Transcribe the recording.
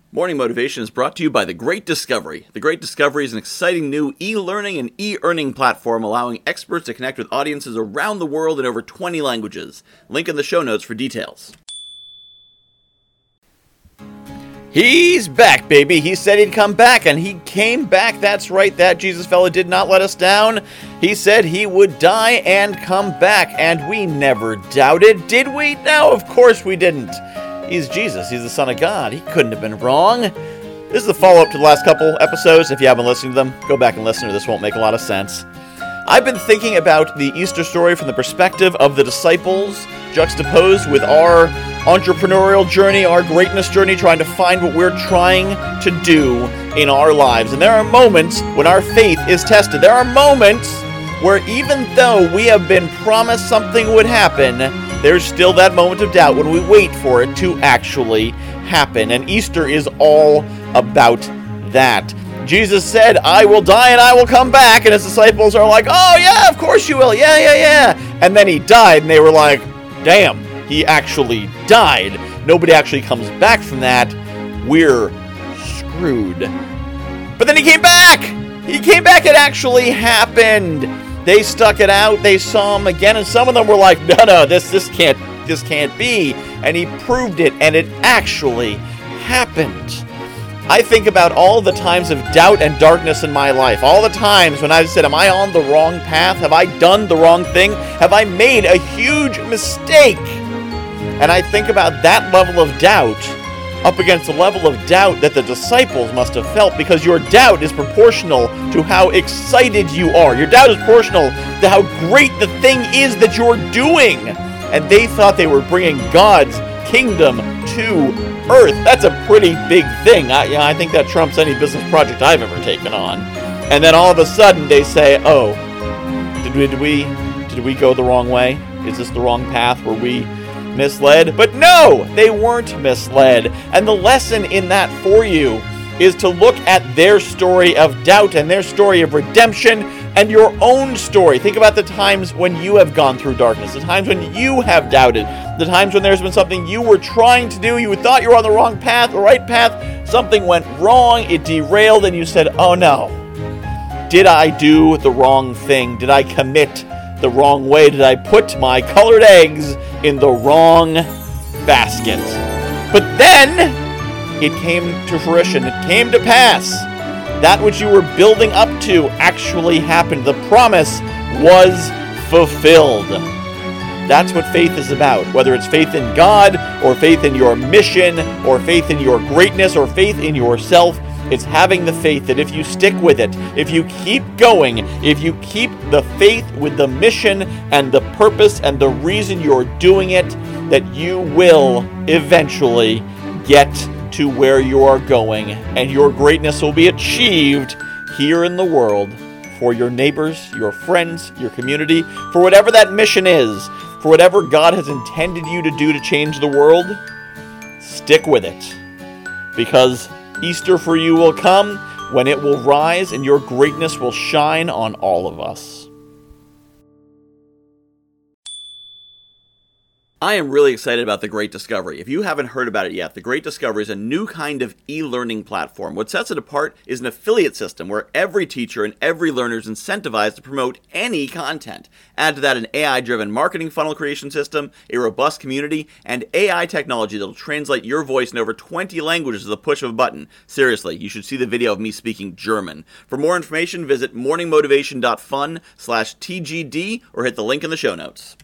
Morning Motivation is brought to you by The Great Discovery. The Great Discovery is an exciting new e-learning and e-earning platform allowing experts to connect with audiences around the world in over 20 languages. Link in the show notes for details. He's back, baby. He said he'd come back, and he came back. That's right, that Jesus fella did not let us down. He said he would die and come back, and we never doubted, did we? No, of course we didn't. He's Jesus. He's the Son of God. He couldn't have been wrong. This is the follow-up to the last couple episodes. If you haven't listened to them, go back and listen, or this won't make a lot of sense. I've been thinking about the Easter story from the perspective of the disciples, juxtaposed with our entrepreneurial journey, our greatness journey, trying to find what we're trying to do in our lives. And there are moments when our faith is tested. There are moments where even though we have been promised something would happen, there's still that moment of doubt when we wait for it to actually happen. And Easter is all about that. Jesus said, I will die and I will come back. And his disciples are like, oh yeah, of course you will. Yeah. And then he died and they were like, damn, he actually died. Nobody actually comes back from that. We're screwed. But then he came back. He came back. It actually happened. They stuck it out. They saw him again, and some of them were like, "No, this can't be." And he proved it, and it actually happened. I think about all the times of doubt and darkness in my life, all the times when I've said, "Am I on the wrong path? Have I done the wrong thing? Have I made a huge mistake?" And I think about that level of doubt up against the level of doubt that the disciples must have felt, because your doubt is proportional to how excited you are. Your doubt is proportional to how great the thing is that you're doing. And they thought they were bringing God's kingdom to earth. That's a pretty big thing. I think that trumps any business project I've ever taken on. And then all of a sudden they say, oh, did we go the wrong way? Is this the wrong path? Were we misled? But no, they weren't misled. And the lesson in that for you is to look at their story of doubt and their story of redemption and your own story. Think about the times when you have gone through darkness, the times when you have doubted, the times when there's been something you were trying to do, you thought you were on the wrong path, the right path, something went wrong, it derailed, and you said, oh no, did I do the wrong thing? Did I commit the wrong way? Did I put my colored eggs in the wrong basket? But then it came to fruition. It came to pass. That which you were building up to actually happened. The promise was fulfilled. That's what faith is about. Whether it's faith in God, or faith in your mission, or faith in your greatness, or faith in yourself, it's having the faith that if you stick with it, if you keep going, if you keep the faith with the mission and the purpose and the reason you're doing it, that you will eventually get to where you are going, and your greatness will be achieved here in the world for your neighbors, your friends, your community, for whatever that mission is, for whatever God has intended you to do to change the world. Stick with it, because Easter for you will come when it will rise and your greatness will shine on all of us. I am really excited about The Great Discovery. If you haven't heard about it yet, The Great Discovery is a new kind of e-learning platform. What sets it apart is an affiliate system where every teacher and every learner is incentivized to promote any content. Add to that an AI-driven marketing funnel creation system, a robust community, and AI technology that will translate your voice in over 20 languages with the push of a button. Seriously, you should see the video of me speaking German. For more information, visit morningmotivation.fun/TGD or hit the link in the show notes.